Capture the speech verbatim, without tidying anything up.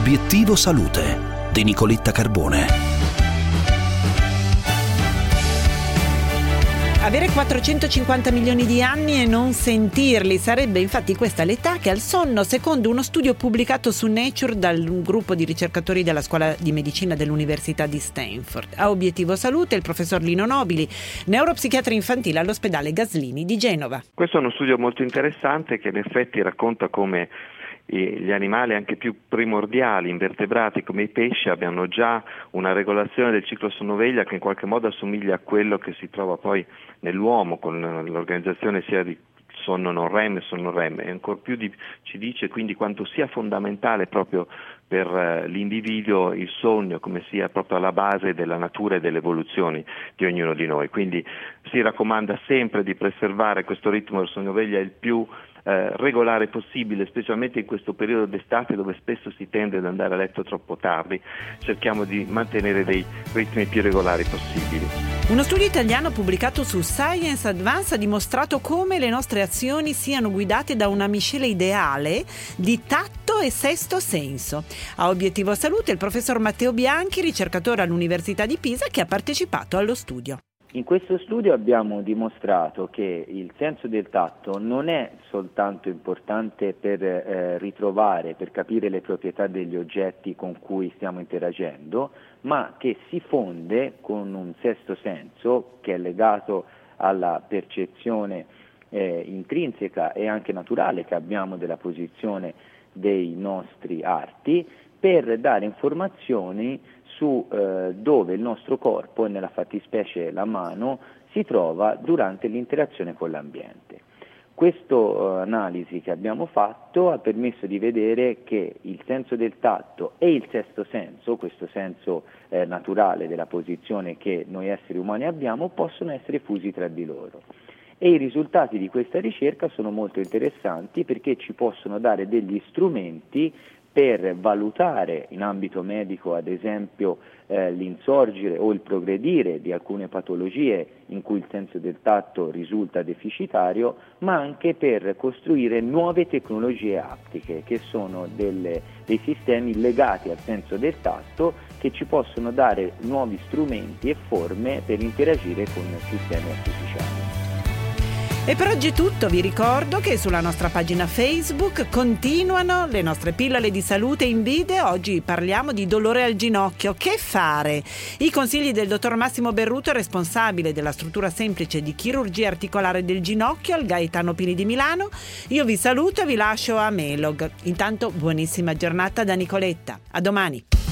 Obiettivo Salute di Nicoletta Carbone. Avere quattrocentocinquanta milioni di anni e non sentirli sarebbe infatti questa l'età che al sonno, secondo uno studio pubblicato su Nature dal gruppo di ricercatori della Scuola di Medicina dell'Università di Stanford. A Obiettivo Salute il professor Lino Nobili, neuropsichiatra infantile all'ospedale Gaslini di Genova. Questo è uno studio molto interessante che in effetti racconta come gli animali anche più primordiali, invertebrati come i pesci, abbiano già una regolazione del ciclo sonno-veglia che in qualche modo assomiglia a quello che si trova poi nell'uomo, con l'organizzazione sia di sonno non REM e sonno REM, e ancor più di, ci dice quindi quanto sia fondamentale proprio per uh, l'individuo il sogno, come sia proprio alla base della natura e delle evoluzioni di ognuno di noi. Quindi si raccomanda sempre di preservare questo ritmo del sonno-veglia il più Eh, regolare possibile, specialmente in questo periodo d'estate dove spesso si tende ad andare a letto troppo tardi. Cerchiamo di mantenere dei ritmi più regolari possibili. Uno studio italiano pubblicato su Science Advance ha dimostrato come le nostre azioni siano guidate da una miscela ideale di tatto e sesto senso. A Obiettivo Salute il professor Matteo Bianchi, ricercatore all'Università di Pisa, che ha partecipato allo studio. In questo studio abbiamo dimostrato che il senso del tatto non è soltanto importante per eh, ritrovare, per capire le proprietà degli oggetti con cui stiamo interagendo, ma che si fonde con un sesto senso che è legato alla percezione eh, intrinseca e anche naturale che abbiamo della posizione dei nostri arti, per dare informazioni su eh, dove il nostro corpo, e nella fattispecie la mano, si trova durante l'interazione con l'ambiente. Questa eh, analisi che abbiamo fatto ha permesso di vedere che il senso del tatto e il sesto senso, questo senso eh, naturale della posizione che noi esseri umani abbiamo, possono essere fusi tra di loro. E i risultati di questa ricerca sono molto interessanti perché ci possono dare degli strumenti per valutare in ambito medico, ad esempio, eh, l'insorgere o il progredire di alcune patologie in cui il senso del tatto risulta deficitario, ma anche per costruire nuove tecnologie aptiche, che sono delle, dei sistemi legati al senso del tatto che ci possono dare nuovi strumenti e forme per interagire con sistemi artificiali. E per oggi è tutto, vi ricordo che sulla nostra pagina Facebook continuano le nostre pillole di salute in video. Oggi parliamo di dolore al ginocchio. Che fare? I consigli del dottor Massimo Berruto, responsabile della struttura semplice di chirurgia articolare del ginocchio al Gaetano Pini di Milano. Io vi saluto e vi lascio a Melog. Intanto buonissima giornata da Nicoletta. A domani.